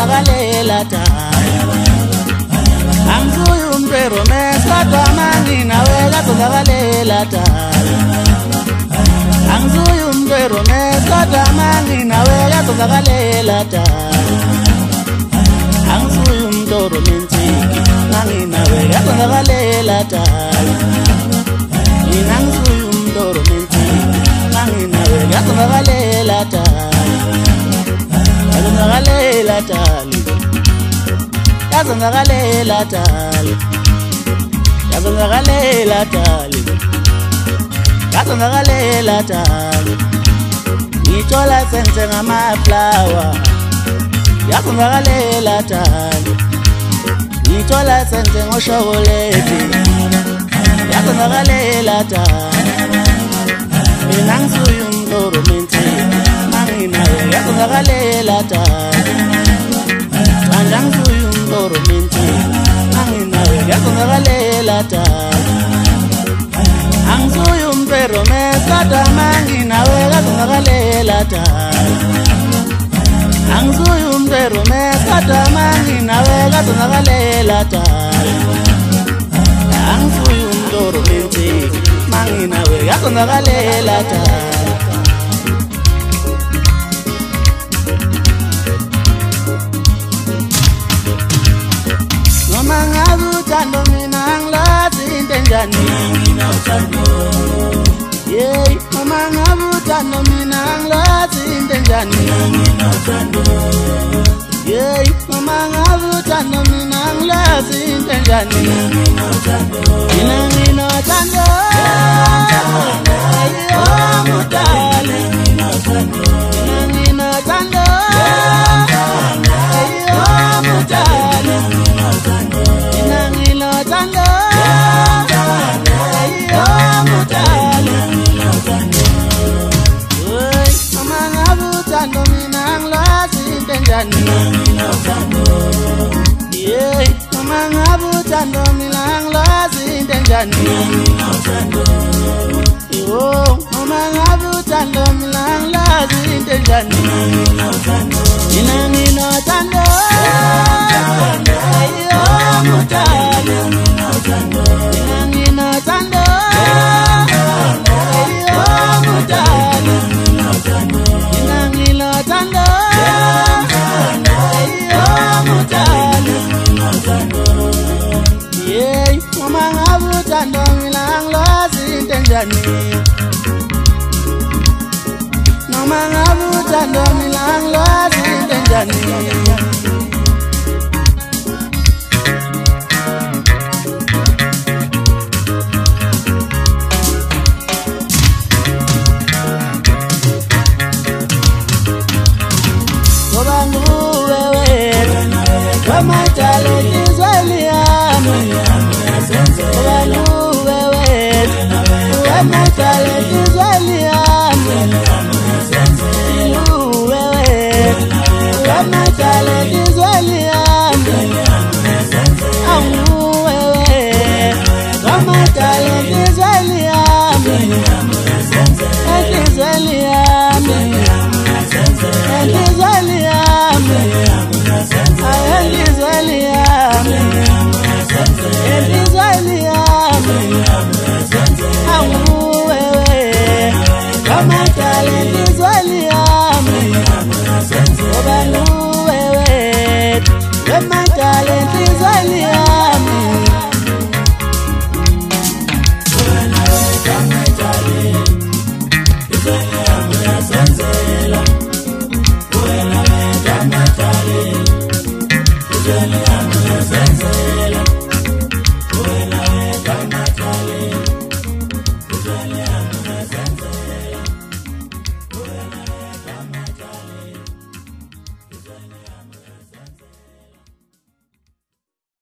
Yazongakalela tala Angisuye umntero mesadwa mangina we yazongakalela tala Angisuye umntero mesadwa mangina we yazongakalela tala Angisuye umntoro mentiki mangina we yazongakalela tala Angisuye umntoro mentiki mangina we yazongakalela tala Yazongakalela tala Yazongakalela tala Yazongakalela tala Yazongakalela tala Ngithola senze ngama-flower Yazongakalela tala Ngithola senze ngoshokoledi Yazongakalela tala Mina ngisuye umntoro mentiki mangina we yazongakalela tala Angisuye umntoro mentiki mangina we yazongakalela tala Angisuye umntero mesadwa mangina we yazongakalela tala Angisuye umntero mesadwa mangina we yazongakalela tala Angisuye umntoro mentiki mangina we yazongakalela tala Noma ngabe uthando mina angilazi into enjani Yeah, noma ngabe uthando mina angilazi into enjani Yeah, noma ngabe uthando mina angilazi into enjani Mina nginothando Oh mudali Mina nginothando Oh mudali Mina nginothando Oh mudali Noma ngabe uthando mina angilazi into enjani Yeah, noma ngabe uthando mina angilazi into enjani Noma ngabe uthando mina angilazi into enjani Mina nginothando Oh mudali Mina nginothando Oh mudali Mina nginothando Oh mudali Yeah, noma ngabe uthando mina angilazi into enjani Noma ngabe uthando mina angilazi into enjani Kama talenti zweliami Waluwe wetu Kama talenti zweliami Waluwe wetu Kama talenti zweliami Waluwe wetu Kama talenti zweliami Enti zweliami Enti zweliami Kama talenti zweliami Obaluwe wetu Kama talenti zweliami